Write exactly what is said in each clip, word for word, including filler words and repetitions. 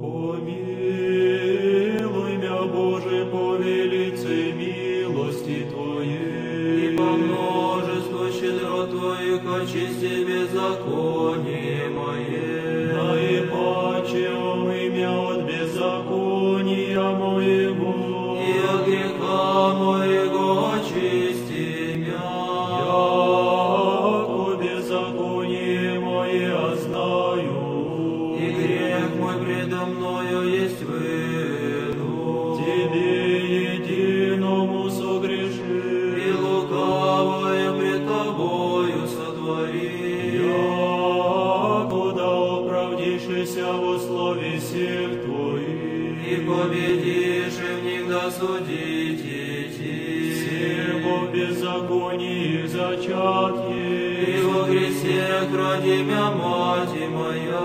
Помилуй мя, Боже, по велице милости Твоей, и по множеству щедрот Твоих очисти беззаконие мое. наипаче омый мя от беззакония моего, И от греха моего очисти мя. яко беззаконие мое знаю, И грех мой предо мною есть выну. Тебе единому согрешил, И лукавое пред Тобою сотвори. яко да оправдишься во слове всех Твоих, И победишь и в них досудить идти. всего беззаконии зачатки, И во грехе ради мя мати моя.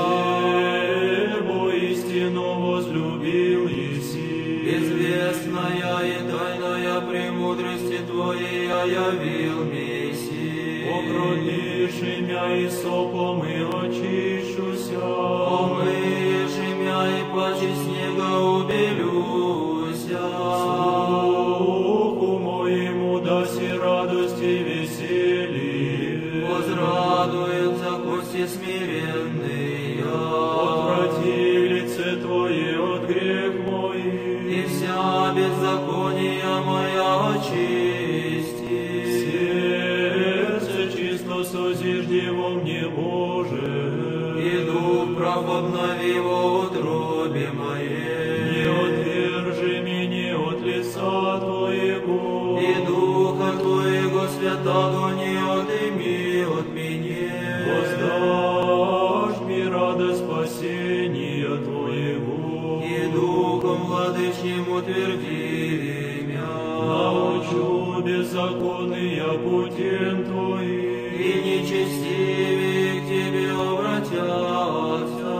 всего истину возлюбил Еси, Известная и тайная премудрости Твоей явил Месси. покропишь имя и сопом и очищуся, Помыешь имя и паче снега убелюся. Слуху моему даси радость и веселье, Возрадуются кости смиренные. отврати лице Твое от грех моих, И вся беззакония моя очисти. сердце чисто созижди во мне, Боже, И дух прав обнови во утробе моей. не отвержи меня от лица Твоего, И духа Твоего святого не отыми от меня. воздашь мне радость спасения Твоего, И духом владычним утверди мя. научу беззаконные путем Твоим, И нечестивые к Тебе обратятся.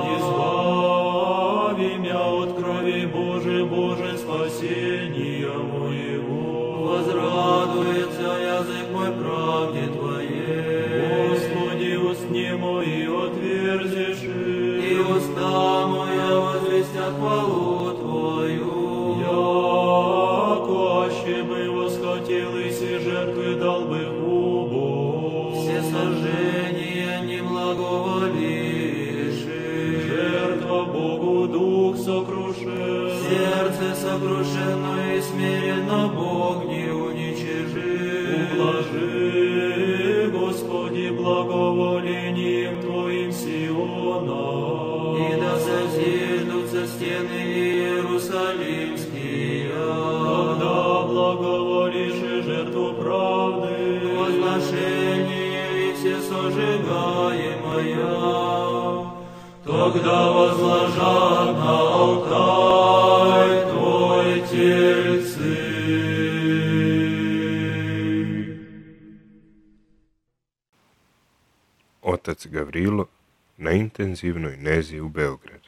избави мя от крови Божий, Боже, спасения моего. Возрадуется язык мой правде Твоей. Господи, устни мои отверзишь, И уста моя возвестят хвалу Твою. яко аще бы восхотелись и жертвы дал бы Бог. Все сожжения не благоволишь. Жертва Богу дух сокрушен, Сердце сокрушено и смиренно Бог не уничижит. ублажи, Господи, благоволением Твоим Сиона. И да созиждутся стены Иерусалимские. Когда благоволишь и жертву правды, Возношение и все сожигаемое. тогда возложат на алтарь Твой тельцы. Otac Gavrilo na intenzivnoj nezi u Beogradu.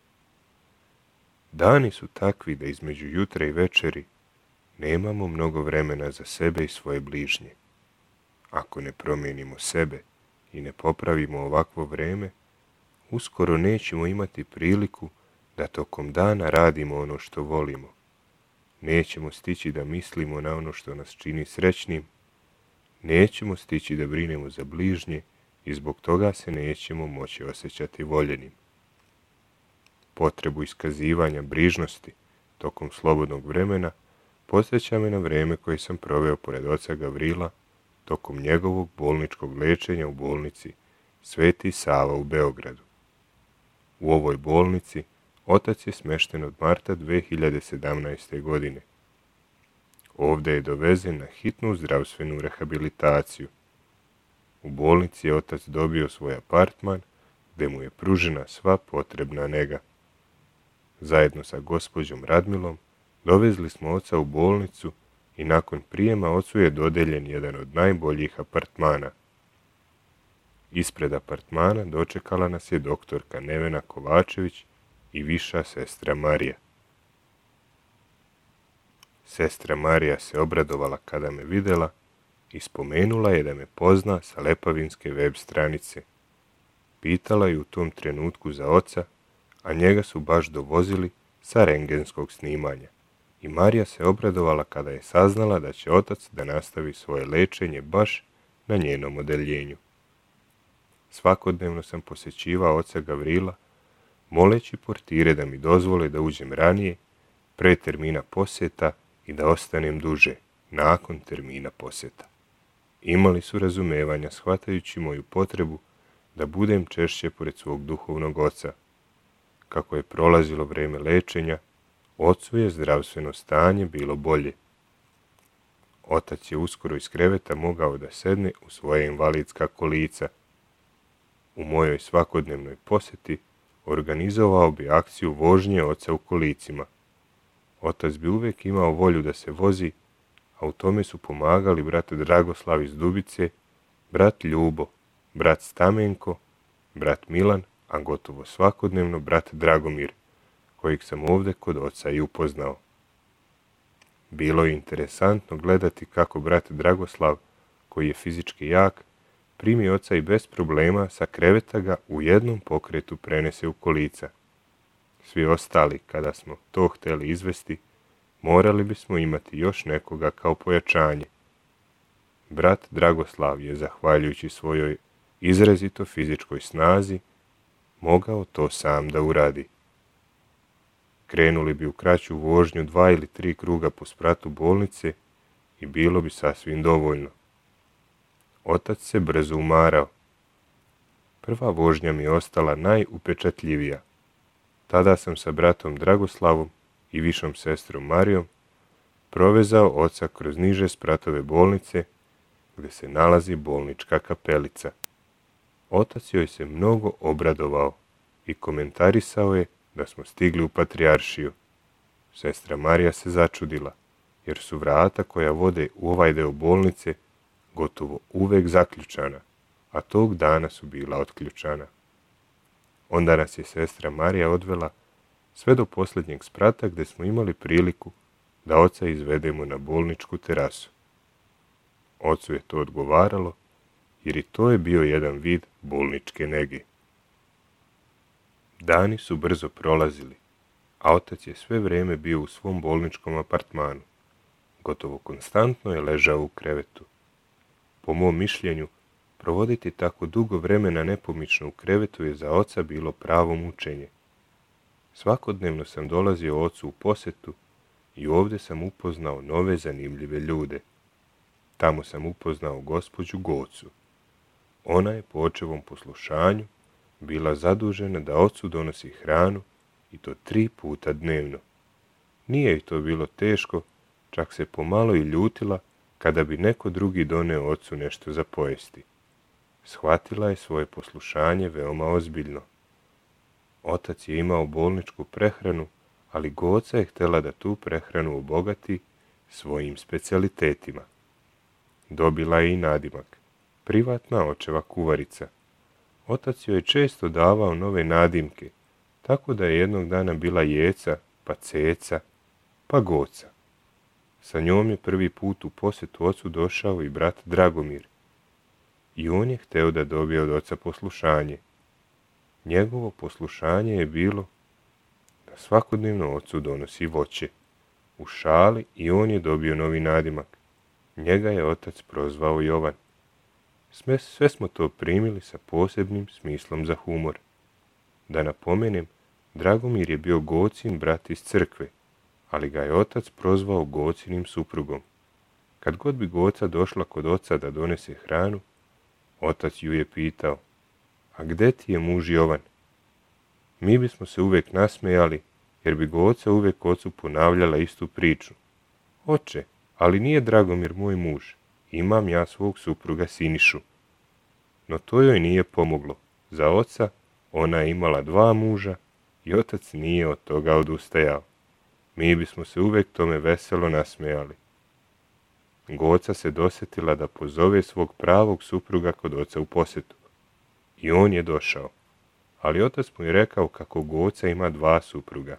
Dani su takvi da između jutra i večeri nemamo mnogo vremena za sebe i svoje bližnje. Ako ne promijenimo sebe i ne popravimo ovakvo vreme, uskoro nećemo imati priliku da tokom dana radimo ono što volimo. Nećemo stići da mislimo na ono što nas čini srećnim, nećemo stići da brinemo za bližnje i zbog toga se nećemo moći osjećati voljenim. Potrebu iskazivanja brižnosti tokom slobodnog vremena podsjeća me na vreme koje sam proveo pored oca Gavrila tokom njegovog bolničkog lečenja u bolnici Sveti Sava u Beogradu. U ovoj bolnici otac je smešten od marta dve hiljade sedamnaeste. godine. Ovdje je dovezen na hitnu zdravstvenu rehabilitaciju. U bolnici je otac dobio svoj apartman gdje mu je pružena sva potrebna nega. Zajedno sa gospođom Radmilom dovezli smo oca u bolnicu i nakon prijema ocu je dodeljen jedan od najboljih apartmana. Ispred apartmana dočekala nas je doktorka Nevena Kovačević i viša sestra Marija. Sestra Marija se obradovala kada me vidjela i spomenula je da me pozna sa Lepavinske web stranice. Pitala je u tom trenutku za oca, a njega su baš dovozili sa rendgenskog snimanja. I Marija se obradovala kada je saznala da će otac da nastavi svoje lečenje baš na njenom odeljenju. Svakodnevno sam posjećivao oca Gavrila, moleći portire da mi dozvole da uđem ranije, pre termina posjeta i da ostanem duže, nakon termina posjeta. Imali su razumevanja, shvatajući moju potrebu da budem češće pored svog duhovnog oca. Kako je prolazilo vrijeme lečenja, ocu je zdravstveno stanje bilo bolje. Otac je uskoro iz kreveta mogao da sedne u svoje invalidska kolica. U mojoj svakodnevnoj posjeti organizovao bi akciju vožnje oca u kolicima. Otac bi uvijek imao volju da se vozi, a u tome su pomagali brat Dragoslav iz Dubice, brat Ljubo, brat Stamenko, brat Milan, a gotovo svakodnevno brat Dragomir, kojeg sam ovdje kod oca i upoznao. Bilo je interesantno gledati kako brat Dragoslav, koji je fizički jak, primi oca i bez problema sa kreveta ga u jednom pokretu prenese u kolica. Svi ostali, kada smo to htjeli izvesti, morali bismo imati još nekoga kao pojačanje. Brat Dragoslav je, zahvaljujući svojoj izrazito fizičkoj snazi, mogao to sam da uradi. Krenuli bi u kraću vožnju dva ili tri kruga po spratu bolnice i bilo bi sasvim dovoljno. Otac se brzo umarao. Prva vožnja mi je ostala najupečatljivija. Tada sam sa bratom Dragoslavom i višom sestrom Marijom provezao oca kroz niže spratove bolnice, gdje se nalazi bolnička kapelica. Otac joj se mnogo obradovao i komentarisao je da smo stigli u Patrijaršiju. Sestra Marija se začudila, jer su vrata koja vode u ovaj deo bolnice gotovo uvek zaključana, a tog dana su bila otključana. Onda nas je sestra Marija odvela sve do posljednjeg sprata, gdje smo imali priliku da oca izvedemo na bolničku terasu. Ocu je to odgovaralo, jer i to je bio jedan vid bolničke nege. Dani su brzo prolazili, a otac je sve vrijeme bio u svom bolničkom apartmanu. Gotovo konstantno je ležao u krevetu. Po mom mišljenju, provoditi tako dugo vremena nepomično u krevetu je za oca bilo pravo mučenje. Svakodnevno sam dolazio ocu u posjetu i ovdje sam upoznao nove zanimljive ljude. Tamo sam upoznao gospođu Gocu. Ona je po očevom poslušanju bila zadužena da ocu donosi hranu i to tri puta dnevno. Nije joj to bilo teško, čak se pomalo i ljutila kada bi neko drugi doneo ocu nešto za pojesti. Shvatila je svoje poslušanje veoma ozbiljno. Otac je imao bolničku prehranu, ali Goca je htjela da tu prehranu obogati svojim specijalitetima. Dobila je i nadimak, privatna očeva kuvarica. Otac joj je često davao nove nadimke, tako da je jednog dana bila Jeca, pa Ceca, pa Goca. Sa njom je prvi put u posjetu ocu došao i brat Dragomir. I on je hteo da dobije od oca poslušanje. Njegovo poslušanje je bilo da svakodnevno ocu donosi voće. U šali i on je dobio novi nadimak. Njega je otac prozvao Jovan. Sve, sve smo to primili sa posebnim smislom za humor. Da napomenem, Dragomir je bio Gocin brat iz crkve, ali ga je otac prozvao Gocinim suprugom. Kad god bi Goca došla kod oca da donese hranu, otac ju je pitao, a gde ti je muž Jovan? Mi bismo se uvijek nasmejali, jer bi Goca uvijek ocu ponavljala istu priču. Oče, ali nije Dragomir moj muž, imam ja svog supruga Sinišu. No to joj nije pomoglo. Za oca ona je imala dva muža i otac nije od toga odustajao. Mi bismo se uvijek tome veselo nasmejali. Goca se dosjetila da pozove svog pravog supruga kod oca u posjetu. I on je došao, ali otac mu je rekao kako Goca ima dva supruga.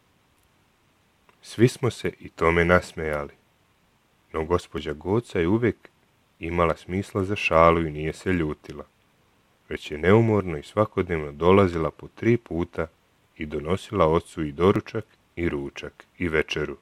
Svi smo se i tome nasmejali. No gospođa Goca je uvijek imala smisla za šalu i nije se ljutila, već je neumorno i svakodnevno dolazila po tri puta i donosila ocu i doručak i ručak i večeru.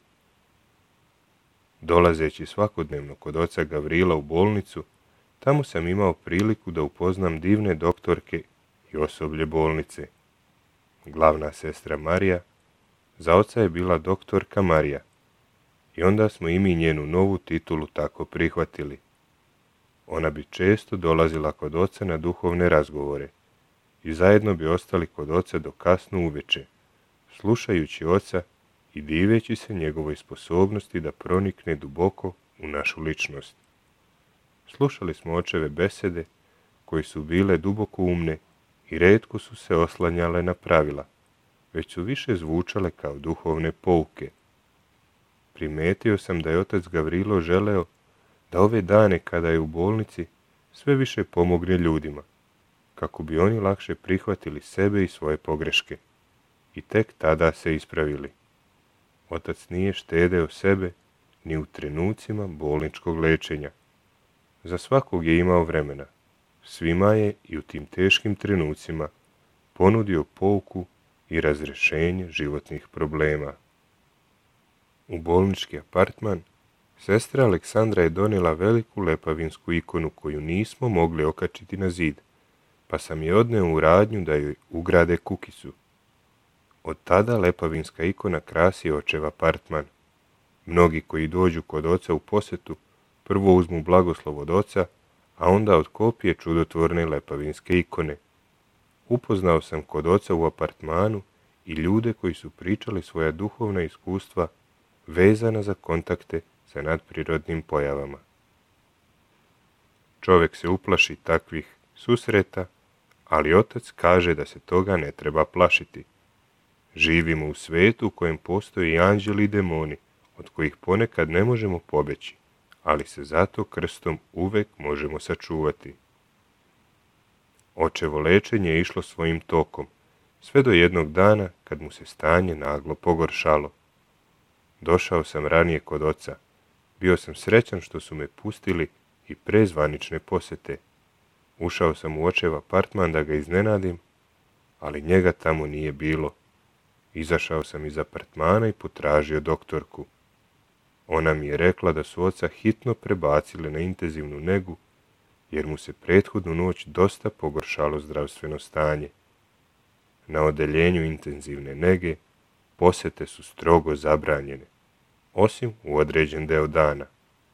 Dolazeći svakodnevno kod oca Gavrila u bolnicu, tamo sam imao priliku da upoznam divne doktorke i osoblje bolnice. Glavna sestra Marija za oca je bila doktorka Marija i onda smo i mi njenu novu titulu tako prihvatili. Ona bi često dolazila kod oca na duhovne razgovore i zajedno bi ostali kod oca do kasno uveče, slušajući oca i diveći se njegovoj sposobnosti da pronikne duboko u našu ličnost. Slušali smo očeve besede, koje su bile duboko umne i retko su se oslanjale na pravila, već su više zvučale kao duhovne pouke. Primetio sam da je otac Gavrilo želeo da ove dane kada je u bolnici sve više pomogne ljudima, kako bi oni lakše prihvatili sebe i svoje pogreške i tek tada se ispravili. Otac nije štedeo sebe ni u trenucima bolničkog lečenja. Za svakog je imao vremena. Svima je i u tim teškim trenucima ponudio pouku i razrješenje životnih problema. U bolnički apartman sestra Aleksandra je donijela veliku lepavinsku ikonu koju nismo mogli okačiti na zid, pa sam je odneo u radnju da joj ugrade kukicu. Od tada lepavinska ikona krasi očev apartman. Mnogi koji dođu kod oca u posjetu prvo uzmu blagoslov od oca, a onda od kopije čudotvorne lepavinske ikone. Upoznao sam kod oca u apartmanu i ljude koji su pričali svoja duhovna iskustva vezana za kontakte sa nadprirodnim pojavama. Čovjek se uplaši takvih susreta, ali otac kaže da se toga ne treba plašiti. Živimo u svijetu u kojem postoji anđeli i demoni, od kojih ponekad ne možemo pobjeći, ali se zato krstom uvek možemo sačuvati. Očevo lečenje je išlo svojim tokom, sve do jednog dana kad mu se stanje naglo pogoršalo. Došao sam ranije kod oca. Bio sam srećan što su me pustili i pre zvanične posjete. Ušao sam u očev apartman da ga iznenadim, ali njega tamo nije bilo. Izašao sam iz apartmana i potražio doktorku. Ona mi je rekla da su oca hitno prebacili na intenzivnu negu, jer mu se prethodnu noć dosta pogoršalo zdravstveno stanje. Na odeljenju intenzivne nege posjete su strogo zabranjene, osim u određen deo dana.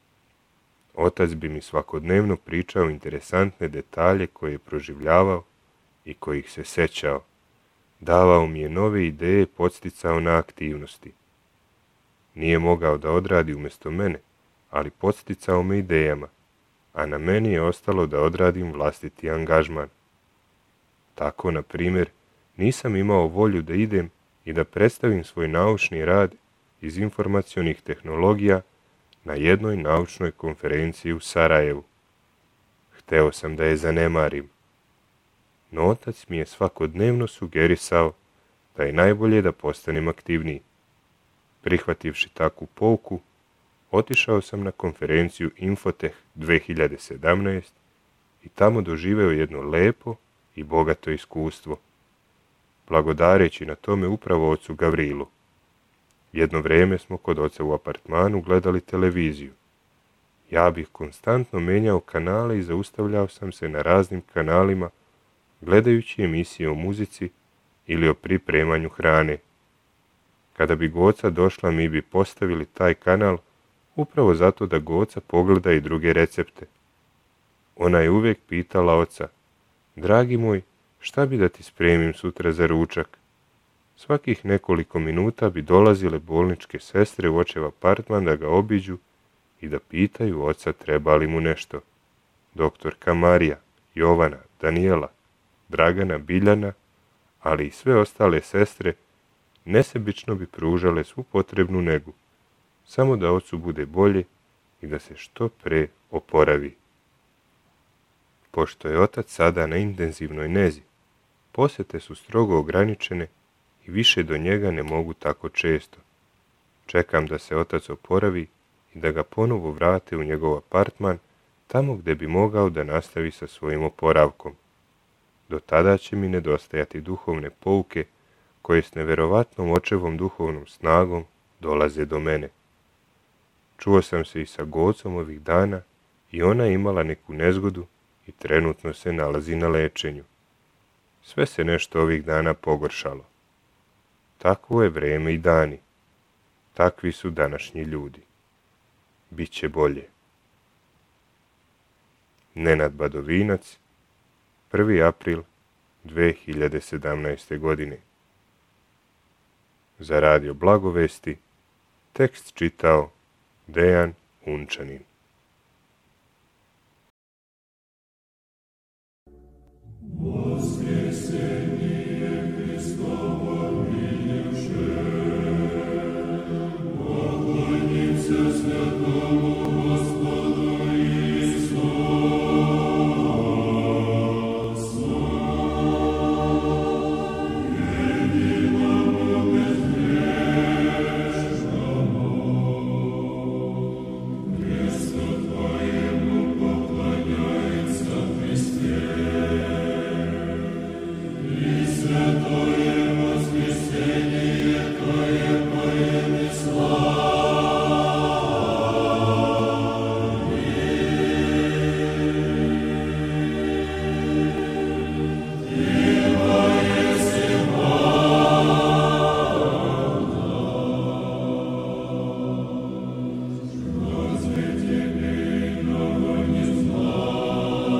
Otac bi mi svakodnevno pričao interesantne detalje koje je proživljavao i kojih se sećao. Davao mi je nove ideje, podsticao na aktivnosti. Nije mogao da odradi umjesto mene, ali podsticao me idejama, a na meni je ostalo da odradim vlastiti angažman. Tako, na primjer, nisam imao volju da idem i da predstavim svoj naučni rad iz informacionih tehnologija na jednoj naučnoj konferenciji u Sarajevu. Hteo sam da je zanemarim. No otac mi je svakodnevno sugerisao da je najbolje da postanem aktivniji. Prihvativši takvu pouku, otišao sam na konferenciju Infoteh dve hiljade sedamnaest i tamo doživeo jedno lepo i bogato iskustvo, blagodareći na tome upravo ocu Gavrilu. Jedno vrijeme smo kod oca u apartmanu gledali televiziju. Ja bih konstantno menjao kanale i zaustavljao sam se na raznim kanalima gledajući emisije o muzici ili o pripremanju hrane. Kada bi Goca došla, mi bi postavili taj kanal upravo zato da Goca pogleda i druge recepte. Ona je uvijek pitala oca: dragi moj, šta bi da ti spremim sutra za ručak? Svakih nekoliko minuta bi dolazile bolničke sestre u očev apartman da ga obiđu i da pitaju oca treba li mu nešto. Doktorka Marija, Jovana, Danijela, Dragana, Biljana, ali i sve ostale sestre nesebično bi pružale svu potrebnu negu, samo da ocu bude bolje i da se što pre oporavi. Pošto je otac sada na intenzivnoj nezi, posjete su strogo ograničene i više do njega ne mogu tako često. Čekam da se otac oporavi i da ga ponovo vrate u njegov apartman, tamo gdje bi mogao da nastavi sa svojim oporavkom. Do tada će mi nedostajati duhovne pouke koje s neverovatnom očevom duhovnom snagom dolaze do mene. Čuo sam se i sa Gocom ovih dana i ona je imala neku nezgodu i trenutno se nalazi na lečenju. Sve se nešto ovih dana pogoršalo. Takvo je vreme i dani. Takvi su današnji ljudi. Biće bolje. Nenad Badovinac, prvi april dve hiljade sedamnaeste. godine. Za Radio Blagovesti tekst čitao Dejan Unčanin.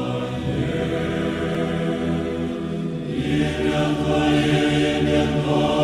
Amen.